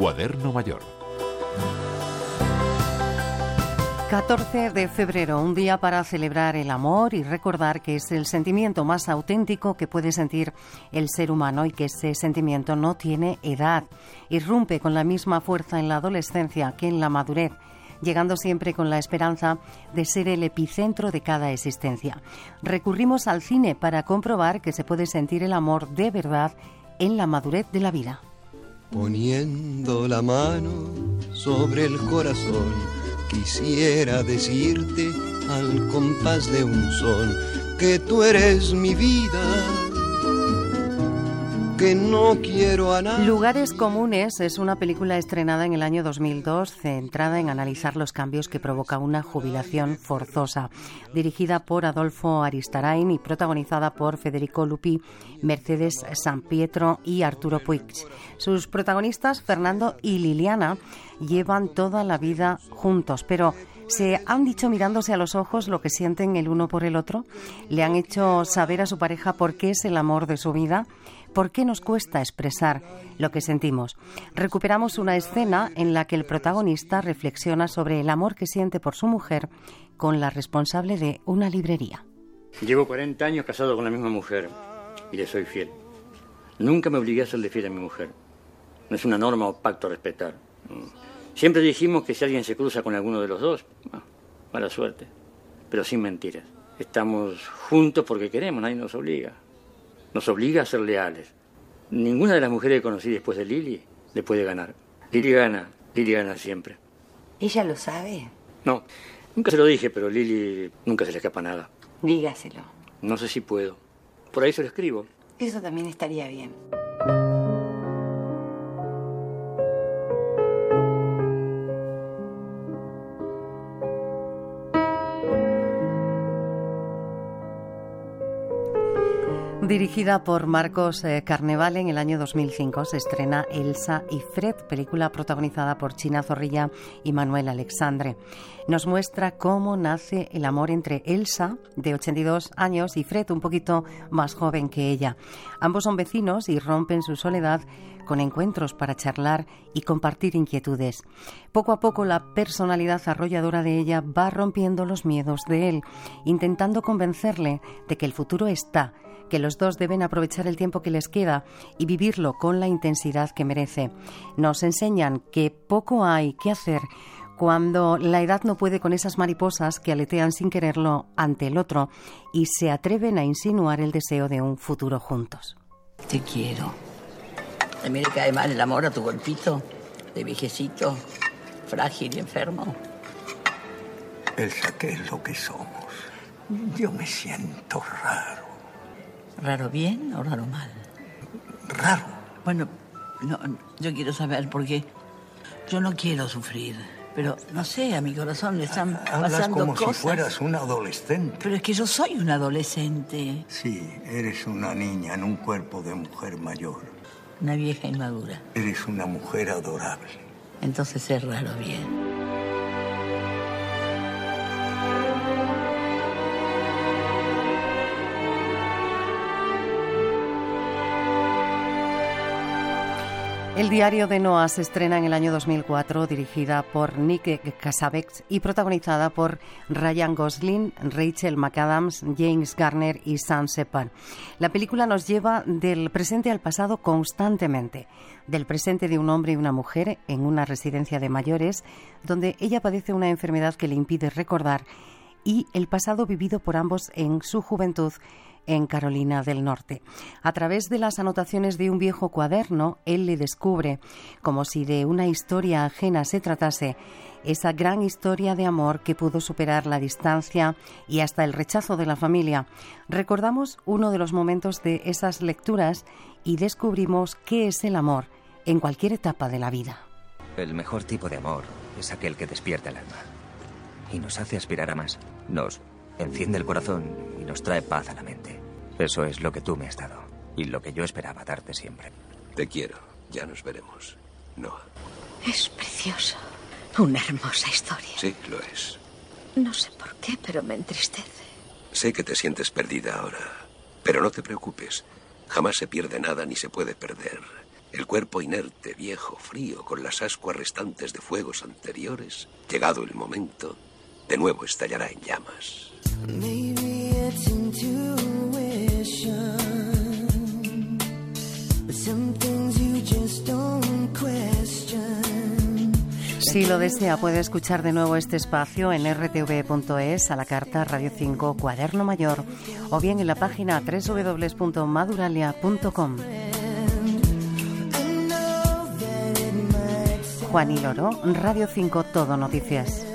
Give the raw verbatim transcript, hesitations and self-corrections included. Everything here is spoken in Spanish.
Cuaderno Mayor. catorce de febrero, un día para celebrar el amor y recordar que es el sentimiento más auténtico que puede sentir el ser humano y que ese sentimiento no tiene edad. Irrumpe con la misma fuerza en la adolescencia que en la madurez, llegando siempre con la esperanza de ser el epicentro de cada existencia. Recurrimos al cine para comprobar que se puede sentir el amor de verdad en la madurez de la vida. Poniendo la mano sobre el corazón, quisiera decirte al compás de un son que tú eres mi vida, que no quiero a nadie. Lugares comunes es una película estrenada en el año dos mil dos, centrada en analizar los cambios que provoca una jubilación forzosa. Dirigida por Adolfo Aristarain y protagonizada por Federico Lupi, Mercedes Sampietro y Arturo Puig. Sus protagonistas, Fernando y Liliana, llevan toda la vida juntos, pero ¿se han dicho mirándose a los ojos lo que sienten el uno por el otro? ¿Le han hecho saber a su pareja por qué es el amor de su vida? ¿Por qué nos cuesta expresar lo que sentimos? Recuperamos una escena en la que el protagonista reflexiona sobre el amor que siente por su mujer con la responsable de una librería. Llevo cuarenta años casado con la misma mujer y le soy fiel. Nunca me obligué a serle fiel a mi mujer. No es una norma o pacto a respetar. Siempre dijimos que si alguien se cruza con alguno de los dos, bueno, mala suerte, pero sin mentiras. Estamos juntos porque queremos, nadie nos obliga. Nos obliga a ser leales. Ninguna de las mujeres que conocí después de Lili le puede ganar. Lili gana, Lili gana siempre. ¿Ella lo sabe? No, nunca se lo dije, pero Lili nunca se le escapa nada. Dígaselo. No sé si puedo. Por ahí se lo escribo. Eso también estaría bien. Dirigida por Marcos eh, Carnevale, en el año dos mil cinco se estrena Elsa y Fred, película protagonizada por China Zorrilla y Manuel Alexandre. Nos muestra cómo nace el amor entre Elsa, de ochenta y dos años, y Fred, un poquito más joven que ella. Ambos son vecinos y rompen su soledad con encuentros para charlar y compartir inquietudes. Poco a poco la personalidad arrolladora de ella va rompiendo los miedos de él, intentando convencerle de que el futuro está, que los dos deben aprovechar el tiempo que les queda y vivirlo con la intensidad que merece. Nos enseñan que poco hay que hacer cuando la edad no puede con esas mariposas que aletean sin quererlo ante el otro y se atreven a insinuar el deseo de un futuro juntos. Te quiero. A mí le cae mal el amor a tu golpito, de viejecito, frágil y enfermo. Elsa, ¿qué es lo que somos? Yo me siento raro. ¿Raro bien o raro mal? Raro. Bueno, no, yo quiero saber por qué. Yo no quiero sufrir, pero no sé, a mi corazón le están Hablas pasando como cosas. si fueras un adolescente. Pero es que yo soy una adolescente. Sí, eres una niña en un cuerpo de mujer mayor. Una vieja inmadura. Eres una mujer adorable. Entonces es raro bien. El diario de Noah se estrena en el año dos mil cuatro, dirigida por Nick Cassavetes y protagonizada por Ryan Gosling, Rachel McAdams, James Garner y Sam Shepard. La película nos lleva del presente al pasado constantemente, del presente de un hombre y una mujer en una residencia de mayores, donde ella padece una enfermedad que le impide recordar, y el pasado vivido por ambos en su juventud en Carolina del Norte. A través de las anotaciones de un viejo cuaderno, él le descubre, como si de una historia ajena se tratase, esa gran historia de amor que pudo superar la distancia y hasta el rechazo de la familia. Recordamos uno de los momentos de esas lecturas y descubrimos qué es el amor en cualquier etapa de la vida. El mejor tipo de amor es aquel que despierta el alma y nos hace aspirar a más. Nos enciende el corazón y nos trae paz a la mente. Eso es lo que tú me has dado y lo que yo esperaba darte siempre. Te quiero. Ya nos veremos. Noah. Es precioso. Una hermosa historia. Sí, lo es. No sé por qué, pero me entristece. Sé que te sientes perdida ahora, pero no te preocupes. Jamás se pierde nada ni se puede perder. El cuerpo inerte, viejo, frío, con las ascuas restantes de fuegos anteriores, llegado el momento, de nuevo estallará en llamas. Maybe it's intuition, but some things you just don't question. Si lo desea, puede escuchar de nuevo este espacio en r t v punto es, a la carta Radio cinco Cuaderno Mayor, o bien en la página doble u doble u doble u punto maduralia punto com. Juan y Loro, Radio cinco Todo Noticias.